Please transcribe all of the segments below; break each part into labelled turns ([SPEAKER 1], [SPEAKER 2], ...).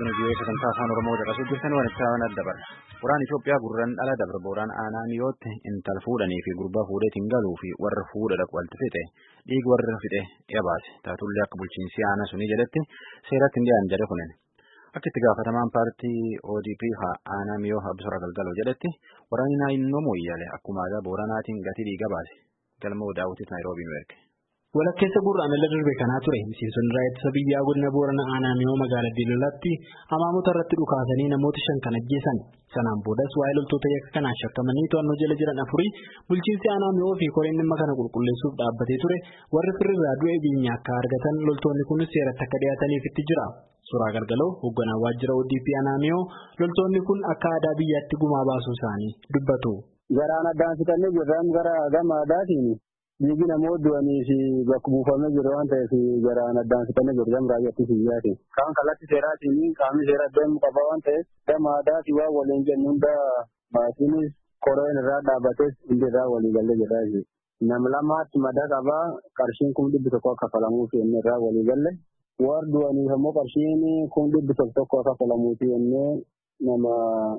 [SPEAKER 1] Raadiyoon Biyyoota Sagantaa Afaan Oromoo caqasuu jirtan waan adda barra. Waraana Itoophiyaa gurraan dhala dabre booraan aanaa miyootti intala fuudhanii fi gurbaa fuudheetiin galuu fi warra fuudha dhaqu walitti fixe dhiigi warra fixe yabaase taatullee akka bulchiinsi aanaa sunii jedhetti seeratti hin dhiyaanne jedhe kunin. Akka itti gaafatamaan paartii ODP aanaa miyoo Abdusra Galgaloo jedhetti waraanni naannoo Mooyyalee akkuma aadaa booranaatiin gatii dhiiga baase. Galmoo daawwitiif Naayiroobii nu erge.
[SPEAKER 2] Walakkeessa gurraan ala darbe kanaa ture miseensonni raayyaa ittisa biyyaa godina Booranaa aanaa miyoo magaalaa Diilolaatti amaamota irratti dhukaasanii namoota 5 kan ajjeesan. Sanaan boodas waa'ee loltoota yakka kanaan shakkamanii to'annoo jala jiran 4 bulchiinsi aanaa miyoo fi koreen dhimma kana qulqulleessuuf dhaabbatee ture warri firriirraa du'e biyya akka argatan loltoonni kunis seeratti akka dhiyaataniif itti jira. Suuraa Galgaloo hoogganaa waajjira ODP aanaa miyoo loltoonni kun akka aadaa biyyaatti gumaa baasuu isaanii dubbatu.
[SPEAKER 3] Garaan addaan fitannee jirran gara gama aadaatiin dhiigi namoota du'anii fi bakka buufamee jiru waan ta'eef garaan addaan fitannee jiru gama raayyaa ittisa biyyaati. Kaan kallattii seeraatiin qaamni seeraa deemu qaba waan ta'eef gama aadaatii waan waliin jennu hunda maatiinis koreen irraa dhaabbates hundi irraa walii galee jira. Nama lamaatti madaa qabaa qarshiin 100 akka kafalamuuf inni irraa walii galee. Warra du'aniif ammoo qarshiin 100 akka kafalamuuf inni nama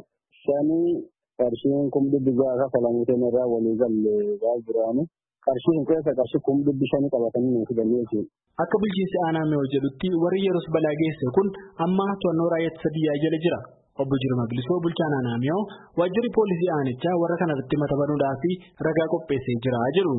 [SPEAKER 3] 5 qarshiin 100 akka kafalamuuf inni irraa walii galee waa jiraani. Qarshiin keessa qarshii 500 qabatanii nuuf galmeessu.
[SPEAKER 2] Akka bulchiinsi aanaa miyoo jedhutti warri yeroo balaa geesse kun amma to'annoo raayyaa ittisa biyyaa jala jira. Obbo Jirma Bilisoo bulchaan aanaa miyoo waajjirri poolisii aanichaa warra kanarratti mata banuudhaa fi ragaa qopheessee jira jedhu.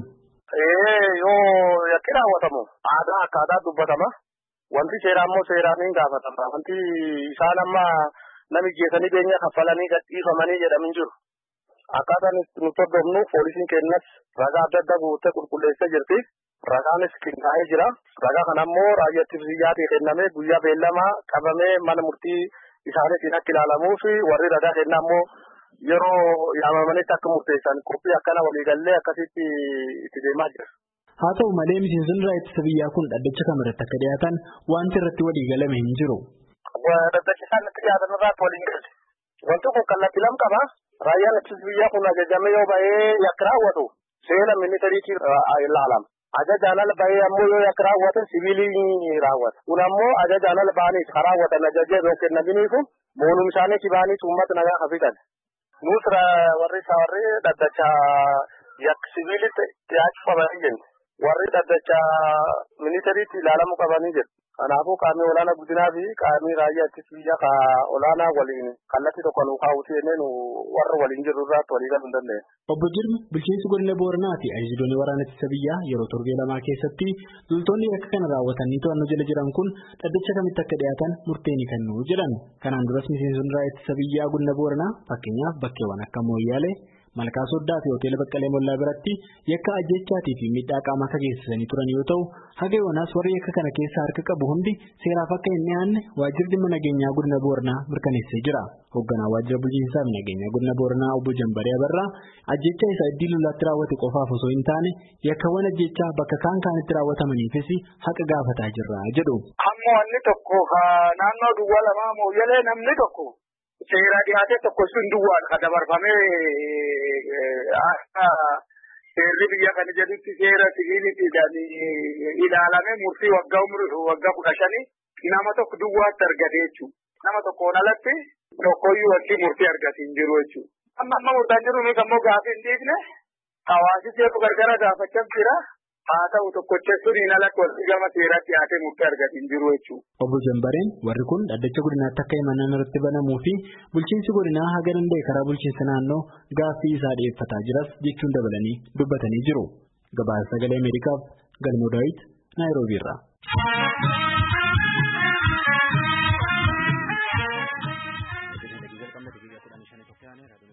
[SPEAKER 4] Yoo yakki raawwatamu aadaa akka aadaa dubbatama. Wanti seeraa immoo seeraan hin gaafatama. Wanti isaan amma namichi geessanii beenya kaffalanii gadhiifamanii jedhamin jiru. Akkaataan nuti hordofnu poolisiin kennas ragaa adda addaa guuttee qulqulleessee jirti. Ragaanis qindaa'ee jira. Ragaa kana immoo raayyaa ittisa biyyaatii kennamee guyyaa beellamaa qabamee mana murtii isaaniitiin akka ilaalamuu fi warri ragaa kennaa immoo yeroo yaamamanitti akka murteessan qophii akkana waliigallee akkasitti itti deemaa jira.
[SPEAKER 2] Haa ta'u malee miseensonni raayyaa ittisa biyyaa kun dhaddacha kamirratti akka dhiyaatan wanti irratti waliigalame hin jiru.
[SPEAKER 4] Dhaddacha isaan itti dhiyaatan irratti waliigalte. Wanti kun kallattii lama qaba. Raayyaan ittisa biyyaa kun ajajamee yoo ba'ee yakka raawwatu seera ministeeriitiin ilaalama. Ajajaan ala ba'ee ammoo yoo yakka raawwatan siviilii raawwata. Kun ammoo ajajaan ala ba'anii raawwatan ajajee yoo kennaminiifu moonum isaanii baanii uummata nagaa hafisan. Nus warri dhaddacha yakka siviilitti dhiyaachuu qabanii jenna. Warri dhaddacha ministeeriitti ilaalamuu qabanii jenna. Kanaafuu qaamni olaanaa guddinaa fi qaamni raayyaa ittisa biyyaa olaanaa waliin kallattii tokko nu kaa'uutii jennee warra waliin jirru irratti walii galuu hin dandeenye.
[SPEAKER 2] Obbo Jirmi bulchiinsi godina Booranaa fi ajajoonni waraana ittisa biyyaa yeroo torbee lamaa keessatti loltoonni yakka kana raawwatanii to'annoo jala jiran kun dhaddacha kamitti akka dhiyaatan murtee ni kennu jedhan. Kanaan duras miseensonni raayyaa ittisa biyyaa godina Booranaa fakkeenyaaf bakkeewwan akka Mooyyaalee, Malkaa Soddaa fi Hoteela Baqqalee Mollaa biratti yakka ajjechaatii fi miidhaa qaamaa akka geessisanii turan yoo ta'u, haga yoonaas warri yakka kana keessa harka qabu hundi seeraaf akka hin dhiyaanne waajjirri dhimma nageenyaa godina Booranaa mirkaneessee jira. Hoogganaa waajjira bulchiinsaa fi nageenyaa godina Booranaa obbo Jambaree Abarraa ajjecha isaa iddii lolaatti raawwate qofaaf osoo hin taane yakkawwan ajjechaa bakka kaanitti raawwatamaniifis haqa gaafataa jirra jedhu.
[SPEAKER 4] Ammoo wanni tokko naannoo duwwaa lamaa Mooyyalee namni tokko seera dhiyaatee tokko sun duwwaan kan dabarfamee seerri biyya kana jedhutti seera siviiliitiidhaan ilaalamee murtii waggaa 15 nama tokko duwwaatti argate jechuudha. Nama tokkoon alatti tokkoyyuu wanti murtii argate hin jiru jechuudha. Amma murtaan jiru nuti ammoo gaaffii hin dhiifne hawaasi seerru gargara gaafachaa jira. Haa ta'u tokkocha suniin alatti wanti gama seeraatti dhiyaatee murtii argate hin jiru jechuudha.
[SPEAKER 2] Obbo Jambareen warri kun dhaddacha godinaatti akka himannaan irratti banamuu fi bulchiinsi godinaa haga danda'e karaa bulchiinsa naannoo gaaffii isaa dhiyeeffataa jiras jechuun dabalanii dubbatanii jiru. Gabaasa Sagalee Ameerikaaf Galmoo Daawit Naayiroobii irraa.